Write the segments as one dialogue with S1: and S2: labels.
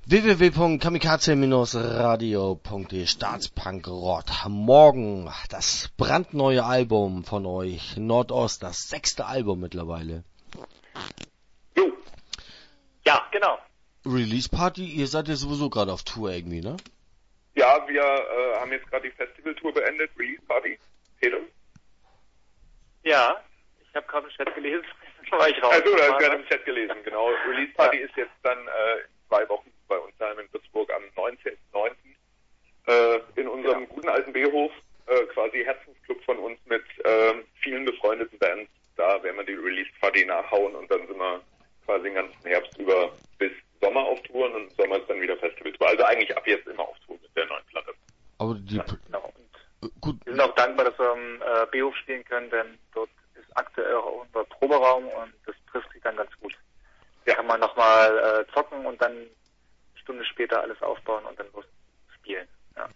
S1: www.kamikaze-radio.de Staatspunkrott. Morgen das brandneue Album von euch, Nordost, das 6. Album mittlerweile.
S2: Jo. Ja, genau.
S1: Release Party, ihr seid ja sowieso gerade auf Tour irgendwie, ne?
S2: Ja, wir haben jetzt gerade die Festivaltour beendet, Release Party. Peter?
S3: Ja, ich habe gerade im Chat gelesen, war ich raus.
S2: Also, da ist gerade im Chat gelesen, genau. Release Party ist jetzt dann in 2 Wochen bei uns daheim in Würzburg am 19.09. In unserem guten alten B-Hof, quasi Herzensclub von uns mit vielen befreundeten Bands. Da werden wir die Release Party nachhauen und dann sind wir quasi den ganzen Herbst über bis Sommer auf Touren und im Sommer ist dann wieder Festivaltour. Also eigentlich ab jetzt immer auf Tour mit der neuen Platte.
S1: Aber die
S3: genau. Gut. Wir sind auch dankbar, dass wir am B-Hof spielen können, denn dort ist aktuell auch unser Proberaum und das trifft sich dann ganz gut. Da kann man nochmal zocken und dann eine Stunde später alles aufbauen und dann los spielen. Ja.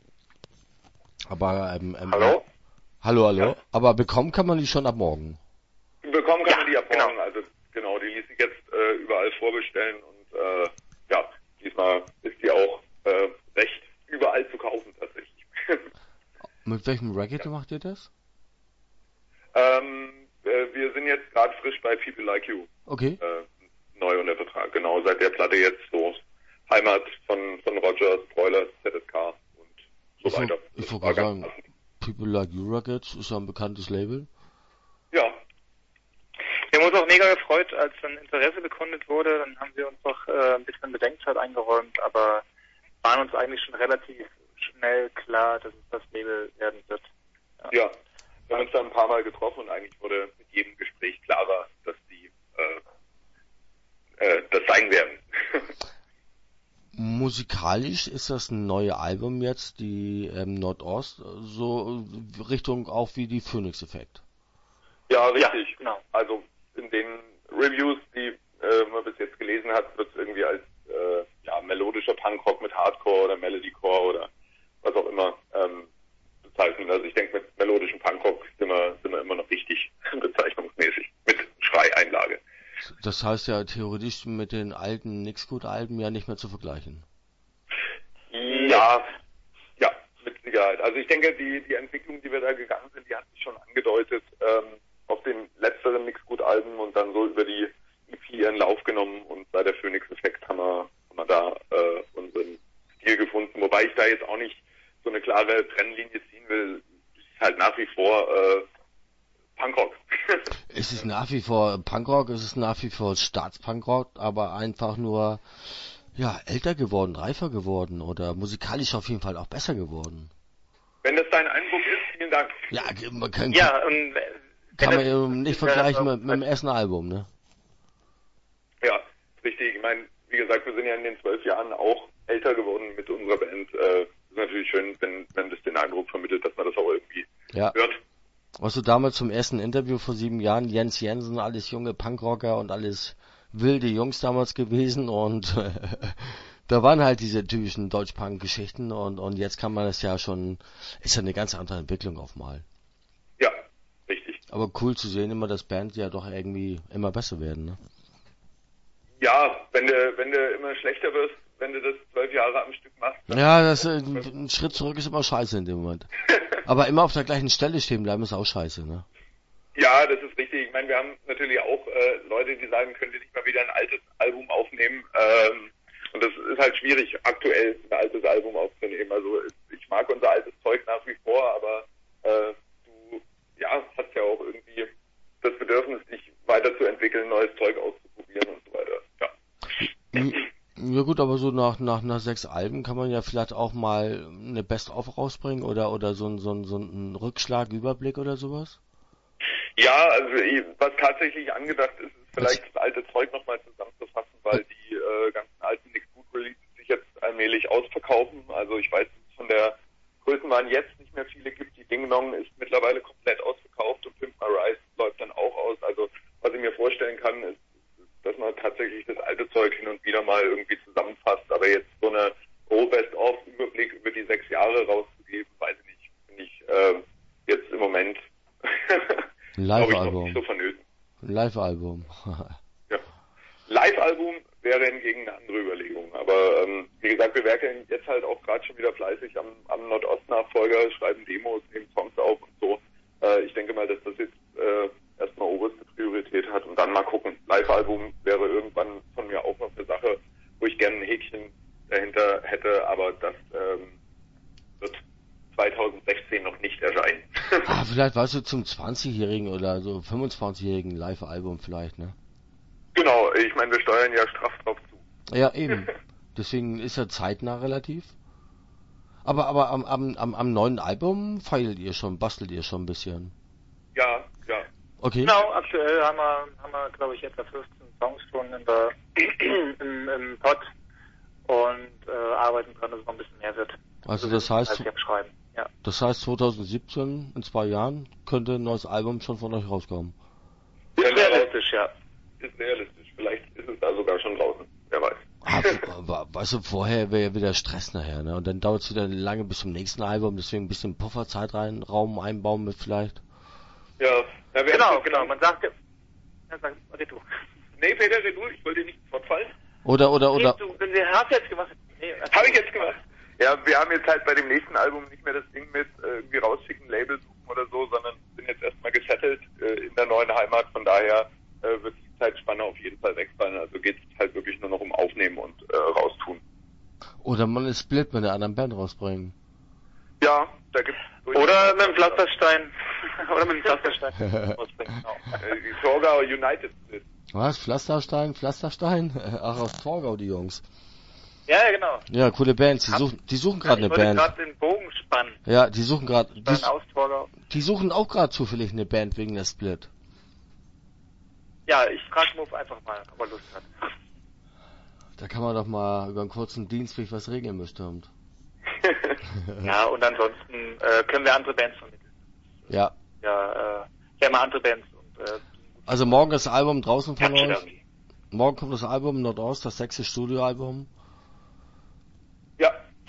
S1: Aber
S2: Hallo?
S1: Hallo. Ja. Aber bekommen kann man die schon ab morgen.
S2: Bekommen kann man die ab morgen. Also genau, die ließ sich jetzt überall vorbestellen und diesmal ist die auch recht überall zu kaufen tatsächlich.
S1: Mit welchem Racket macht ihr das?
S2: Wir sind jetzt gerade frisch bei People Like You.
S1: Okay.
S2: Neu unter Vertrag, genau, seit der Platte jetzt so Heimat von Rogers, Broilers, ZSK und so weiter.
S1: Ich wollte gerade sagen, People Like You Records ist ja ein bekanntes Label.
S2: Ja.
S3: Wir haben uns auch mega gefreut, als dann Interesse bekundet wurde, dann haben wir uns doch ein bisschen Bedenkzeit eingeräumt, aber waren uns eigentlich schon relativ schnell klar, dass es das Label werden wird.
S2: Ja, wir haben uns dann ein paar Mal getroffen und eigentlich wurde mit jedem Gespräch klarer, dass die das sein werden.
S1: Musikalisch ist das ein neues Album jetzt, die Nordost, so Richtung auch wie die Phoenix Effect.
S2: Ja, richtig.
S3: Ja, genau.
S2: Also in den Reviews, die man bis jetzt gelesen hat, wird es irgendwie als melodischer Punkrock mit Hardcore oder Melodycore oder was auch immer bezeichnen. Also ich denke, mit melodischem Punkrock sind wir immer noch richtig bezeichnungsmäßig, mit Schreieinlage.
S1: Das heißt ja theoretisch mit den alten Nix-Gut-Alben ja nicht mehr zu vergleichen.
S2: Ja, mit Sicherheit. Also ich denke, die Entwicklung, die wir da gegangen sind, die hat sich schon angedeutet auf den letzteren Nix-Gut-Alben und dann so über die EP ihren Lauf genommen und bei der Phoenix-Effekt haben wir da unseren Stil gefunden. Wobei ich da jetzt auch nicht so eine klare Trennlinie ziehen will. Es ist halt nach wie vor Punkrock.
S1: Es ist nach wie vor Punkrock, es ist nach wie vor Staatspunkrock, aber einfach nur älter geworden, reifer geworden oder musikalisch auf jeden Fall auch besser geworden.
S2: Wenn das dein Eindruck ist, vielen Dank.
S1: Ja, man kann man nicht vergleichen mit dem ersten Album, ne?
S2: Ja, richtig. Ich meine, wie gesagt, wir sind ja in den 12 Jahren auch älter geworden mit unserer Band. Ist natürlich schön, wenn das den Eindruck vermittelt, dass man das auch irgendwie hört.
S1: Warst du damals zum ersten Interview vor 7 Jahren, Jens Jensen, alles junge Punkrocker und alles wilde Jungs damals gewesen und da waren halt diese typischen Deutsch-Punk-Geschichten und jetzt kann man das ja schon, ist ja eine ganz andere Entwicklung auf mal.
S2: Ja, richtig.
S1: Aber cool zu sehen immer, dass Bands ja doch irgendwie immer besser werden, ne?
S2: Ja, wenn du immer schlechter wirst, wenn du das 12 Jahre am Stück machst.
S1: Ja, ein Schritt zurück ist immer scheiße in dem Moment. Aber immer auf der gleichen Stelle stehen bleiben ist auch scheiße, ne?
S2: Ja, das ist richtig. Ich meine, wir haben natürlich auch Leute, die sagen, könnt ihr nicht mal wieder ein altes Album aufnehmen. Und das ist halt schwierig, aktuell ein altes Album aufzunehmen. Also ich mag unser altes Zeug nach wie vor, aber du hast ja auch irgendwie das Bedürfnis, dich weiterzuentwickeln, neues Zeug auszuprobieren und so weiter. Ja.
S1: Ja gut, aber so nach 6 Alben kann man ja vielleicht auch mal eine Best-of rausbringen oder so ein Rückschlag, Überblick oder sowas?
S2: Ja, also was tatsächlich angedacht ist, ist vielleicht das alte Zeug nochmal zusammenzufassen, weil die ganzen alten Nix-Gut-Releases sich jetzt allmählich ausverkaufen. Also ich weiß, dass es von der Größenwahn jetzt nicht mehr viele gibt. Die Ding Dong ist mittlerweile komplett ausverkauft und Pimp My Ride läuft dann auch aus. Also was ich mir vorstellen kann, ist, dass man tatsächlich das alte Zeug hin und wieder mal irgendwie zusammenfasst. Aber jetzt so eine Best-of-Überblick über die 6 Jahre rauszugeben, weiß ich nicht. Finde ich jetzt im Moment
S1: ein Live-Album.
S2: Nicht so vonnöten.
S1: Ein Live-Album.
S2: Ja. Live-Album wäre hingegen eine andere Überlegung. Aber wie gesagt, wir werkeln jetzt halt auch gerade schon wieder fleißig am Nordost-Nachfolger, schreiben Demos, nehmen Songs auf und so. Ich denke mal, dass das jetzt erstmal oberste Priorität hat und dann mal gucken. Live-Album wäre irgendwann von mir auch noch eine Sache, wo ich gerne ein Häkchen dahinter hätte, aber das wird 2016 noch nicht erscheinen.
S1: Vielleicht weißt du zum 20-Jährigen oder so 25-Jährigen Live-Album vielleicht, ne?
S2: Genau, ich meine, wir steuern ja straff drauf zu.
S1: Ja, eben. Deswegen ist er zeitnah relativ. Aber am neuen Album bastelt ihr schon ein bisschen.
S2: Ja.
S1: Okay.
S3: Genau, aktuell haben wir glaube ich, etwa 15 Songs schon im Pod und arbeiten dran, dass es noch ein bisschen mehr wird.
S1: Also das heißt,
S3: ja.
S1: Das heißt 2017, in 2 Jahren, könnte ein neues Album schon von euch rauskommen.
S3: Ist realistisch, ja.
S2: Ist realistisch. Vielleicht ist es da sogar schon draußen. Wer weiß.
S1: Weißt du, vorher wäre ja wieder Stress nachher, ne? Und dann dauert es wieder lange bis zum nächsten Album, deswegen ein bisschen Pufferzeitraum einbauen mit vielleicht.
S2: Ja.
S3: Genau. Man sagt ja, red du.
S2: Nee, Peter, red du. Ich wollte dir nicht fortfallen.
S1: Oder.
S3: Hast du jetzt gemacht? Nee,
S2: habe ich jetzt gemacht. Ja, wir haben jetzt halt bei dem nächsten Album nicht mehr das Ding mit irgendwie rausschicken, Label suchen oder so, sondern sind jetzt erstmal gesettelt in der neuen Heimat. Von daher wird die Zeitspanne auf jeden Fall wegfallen. Also geht es halt wirklich nur noch um Aufnehmen und raustun.
S1: Oder man ist Split mit einer anderen Band rausbringen.
S2: Ja, da gibt's...
S3: Oder mit dem Pflasterstein. rausbringen, genau.
S2: Die Torgau United Split.
S1: Was? Pflasterstein? Ach, aus Torgau, die Jungs.
S3: Ja, genau.
S1: Ja, coole Bands. Die suchen gerade eine Band.
S3: Ich wollte gerade den Bogen spannen.
S1: Ja, die suchen gerade...
S3: Die
S1: suchen auch gerade zufällig eine Band wegen der Split.
S3: Ja, ich frage Move einfach mal, ob er Lust hat.
S1: Da kann man doch mal über einen kurzen Dienstweg was regeln bestimmt.
S3: Ja, und ansonsten können wir andere Bands vermitteln.
S1: Ja.
S3: Ja, mal andere Bands.
S1: Also morgen ist das Album draußen von euch. Morgen kommt das Album Nordost, das 6. Studioalbum.
S2: Ja.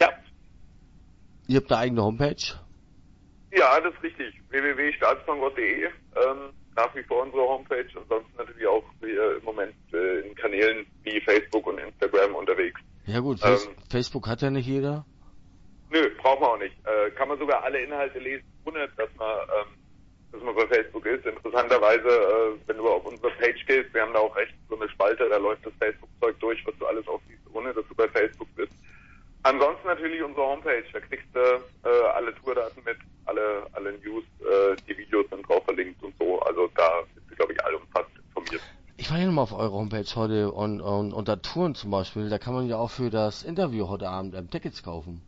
S1: Ihr habt eine eigene Homepage?
S2: Ja, das ist richtig. www.staatsbankrott.de nach wie vor unsere Homepage. Ansonsten natürlich auch im Moment in Kanälen wie Facebook und Instagram unterwegs.
S1: Ja gut, Facebook hat ja nicht jeder.
S2: Nö, braucht man auch nicht. Kann man sogar alle Inhalte lesen, ohne dass man bei Facebook ist. Interessanterweise, wenn du auf unsere Page gehst, wir haben da auch recht so eine Spalte, da läuft das Facebook-Zeug durch, was du alles auch siehst, ohne dass du bei Facebook bist. Ansonsten natürlich unsere Homepage, da kriegst du alle Tourdaten mit, alle News, die Videos sind drauf verlinkt und so. Also da bist du, glaube ich, allumfassend informiert.
S1: Ich war ja nochmal auf eurer Homepage heute und unter Touren zum Beispiel, da kann man ja auch für das Interview heute Abend Tickets kaufen.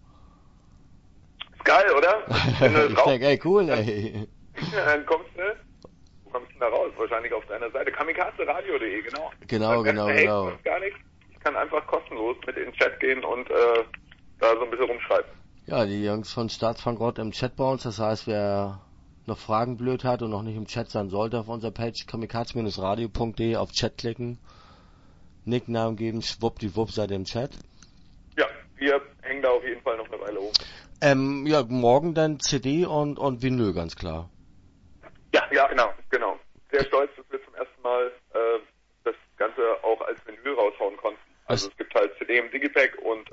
S2: Ist geil, oder?
S1: Ich denke, ey, cool, ey.
S2: Dann kommst du, wo kommst du da raus? Wahrscheinlich auf deiner Seite. kamikazeradio.de, genau.
S1: Genau.
S2: Gar nichts. Ich kann einfach kostenlos mit in den Chat gehen und da so ein bisschen rumschreiben.
S1: Ja, die Jungs von Staatsbankrott im Chat bei uns, das heißt, wer noch Fragen blöd hat und noch nicht im Chat sein sollte, auf unserer Page kamikaze-radio.de auf Chat klicken, Nicknamen geben, schwuppdiwupp seid ihr im Chat.
S2: Ja, wir hängen da auf jeden Fall noch eine Weile hoch.
S1: Ja, morgen dann CD und Vinyl, ganz klar.
S2: Ja, genau. Sehr stolz, dass wir zum ersten Mal das Ganze auch als Vinyl raushauen konnten. Also es gibt halt CD im Digipack und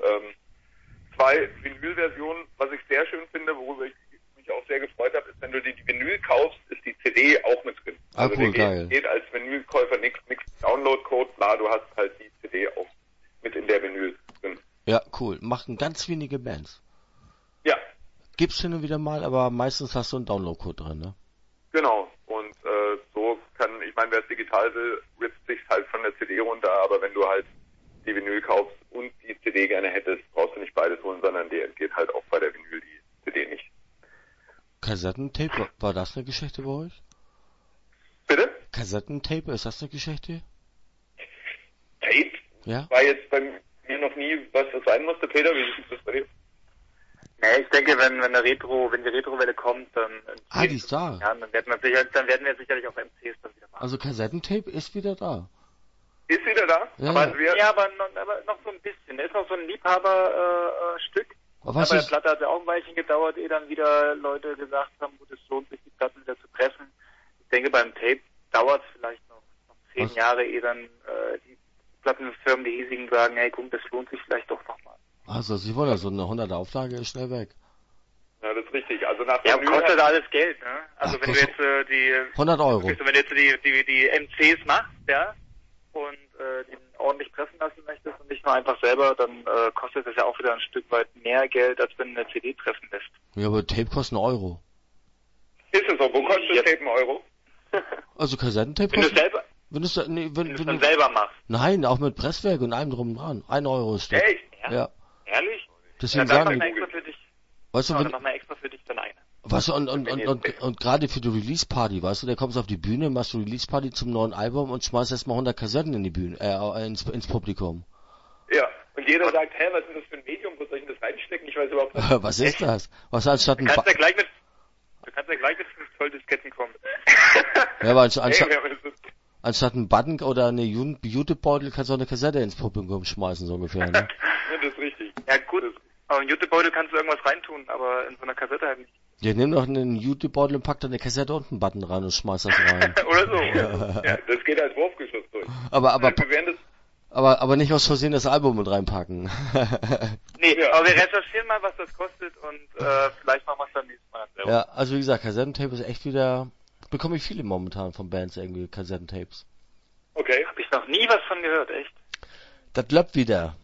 S2: 2 Vinyl-Versionen. Was ich sehr schön finde, worüber ich mich auch sehr gefreut habe, ist, wenn du dir die Vinyl kaufst, ist die CD auch mit drin. Also
S1: cool, geil.
S2: Geht als Vinylkäufer nix Download-Code, bla, du hast halt die CD auch mit in der Vinyl drin.
S1: Ja, cool. Machen ganz wenige Bands.
S2: Ja.
S1: Gibt's hin und wieder mal, aber meistens hast du einen Download-Code drin, ne?
S2: Genau. Und so ich meine, wer es digital will, rippt sich halt von der CD runter, aber wenn du halt die Vinyl kaufst und die CD gerne hättest, brauchst du nicht beides holen, sondern dir entgeht halt auch bei der Vinyl die CD nicht.
S1: Kassettentape, war das eine Geschichte bei euch?
S2: Bitte?
S1: Kassettentape, ist das eine Geschichte?
S2: Tape?
S1: Ja?
S2: War jetzt bei mir noch nie, was das sein musste. Peter, wie ist das bei dir?
S3: Nee, ich denke, wenn die Retrowelle kommt, dann...
S1: Die ist da.
S3: Ja, dann werden wir sicherlich auch MCs dann wieder machen.
S1: Also Kassettentape ist wieder da.
S2: Ist wieder da?
S1: Ja,
S3: aber noch so ein bisschen. Da ist noch so ein Liebhaberstück.
S1: Aber
S3: bei der Platte hat es auch ein Weilchen gedauert, ehe dann wieder Leute gesagt haben, gut, es lohnt sich, die Platten wieder zu pressen. Ich denke, beim Tape dauert es vielleicht noch 10 Jahre, ehe dann die Plattenfirmen, die hiesigen, sagen, hey, guck, das lohnt sich vielleicht doch nochmal.
S1: Also, Sie wollen ja so eine 100er Auflage ist schnell weg.
S2: Ja, das ist richtig. Also nach
S3: ja, kostet alles Geld, ne? Also wenn du jetzt
S1: 100 Euro.
S3: Wenn du jetzt die MCs machst, ja, und den ordentlich pressen lassen möchtest und nicht nur einfach selber, dann kostet das ja auch wieder ein Stück weit mehr Geld, als wenn du eine CD pressen lässt.
S1: Ja, aber Tape kostet 1 Euro.
S2: Ist es so? Wo kostet Tape 1 Euro?
S1: Also Kassettentape
S3: wenn
S1: kostet...
S3: du selber...
S1: Wenn du es
S3: dann selber machst.
S1: Nein, auch mit Presswerk und allem drum und dran. 1 Euro ist das.
S2: Echt?
S1: Ja.
S3: Ehrlich?
S1: Deswegen
S3: ja, dann
S1: sagen
S3: mach mal extra für dich.
S1: weißt du,
S3: dann mach mal extra für dich dann eine.
S1: Weißt du, und gerade für die Release-Party, weißt du, da kommst du auf die Bühne, machst du Release-Party zum neuen Album und schmeißt erstmal 100 Kassetten in die Bühne, ins Publikum.
S2: Ja, und jeder sagt, hä, was ist denn das für ein Medium, wo soll ich denn das reinstecken? Ich weiß überhaupt nicht.
S1: Was ist das? Was anstatt ein
S3: Du kannst ja gleich mit 5 Zoll-Disketten kommen.
S1: Ja, aber anstatt einen Button oder eine Jutebeutel kannst du auch eine Kassette ins Publikum schmeißen, so ungefähr, ne?
S2: Ja, das ist richtig.
S3: Ja, gut. Aber im Jutebeutel kannst du irgendwas reintun, aber in so einer Kassette halt nicht.
S1: Ja, nimm doch einen Jutebeutel und pack da eine Kassette und einen Button rein und schmeiß das rein.
S2: Oder so. Ja, das geht als Wurfgeschoss durch.
S1: Aber nicht aus Versehen das Album mit reinpacken.
S3: Nee, ja. Aber wir recherchieren mal, was das kostet und vielleicht machen wir es dann nächstes Mal selber.
S1: Ja, also wie gesagt, Kassettentape ist echt wieder... Bekomme ich viele momentan von Bands irgendwie, Kassettentapes.
S2: Okay.
S3: Hab ich noch nie was von gehört, echt?
S1: Das läuft wieder.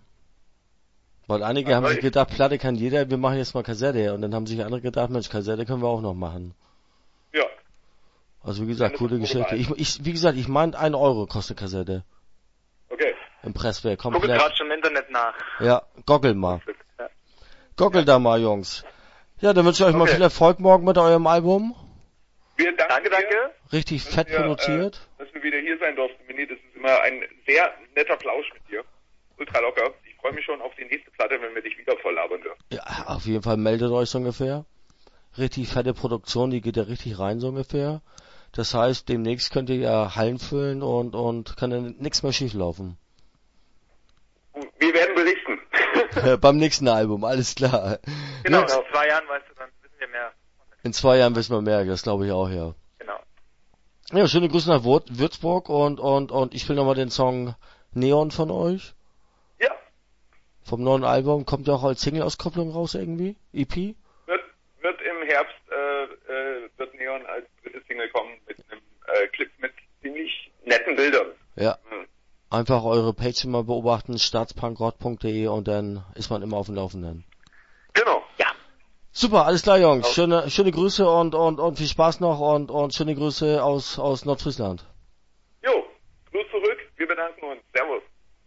S1: Weil einige haben sich gedacht, Platte kann jeder, wir machen jetzt mal Kassette. Und dann haben sich andere gedacht, Mensch, Kassette können wir auch noch machen.
S2: Ja.
S1: Also wie gesagt, coole Geschichte. Ich meine 1 Euro kostet Kassette.
S2: Okay.
S1: Im Presswerk, komplett.
S3: Gucke gerade schon im Internet nach.
S1: Ja, goggle mal.
S3: Ja.
S1: Goggle da mal, Jungs. Ja, dann wünsche ich euch mal viel Erfolg morgen mit eurem Album.
S2: Danke.
S1: Richtig fett produziert.
S2: Dass wir wieder hier sein durften, Mini. Das ist immer ein sehr netter Plausch mit dir. Ultra locker. Ich freue mich schon auf die nächste Platte, wenn wir dich wieder voll labern dürfen.
S1: Ja, auf jeden Fall meldet euch so ungefähr. Richtig fette Produktion, die geht ja richtig rein so ungefähr. Das heißt, demnächst könnt ihr ja Hallen füllen und kann dann nichts mehr schief laufen.
S2: Wir werden berichten.
S1: Beim nächsten Album, alles klar.
S3: Genau, in 2 Jahren, weißt du, dann wissen wir mehr.
S1: In 2 Jahren wissen wir mehr, das glaube ich auch, ja.
S3: Genau.
S1: Ja, schöne Grüße nach Würzburg und ich spiele nochmal den Song Neon von euch.
S2: Ja.
S1: Vom neuen Album, kommt ja auch als Single-Auskopplung raus irgendwie, EP?
S2: Wird im Herbst, wird Neon als dritte Single kommen mit einem Clip mit ziemlich netten Bildern.
S1: Ja. Einfach eure Page mal beobachten, staatspunkrod.de und dann ist man immer auf dem Laufenden.
S2: Genau.
S3: Ja.
S1: Super, alles klar, Jungs. Schöne Grüße und viel Spaß noch und schöne Grüße aus Nordfriesland.
S2: Jo, Gruß zurück. Wir bedanken uns. Servus.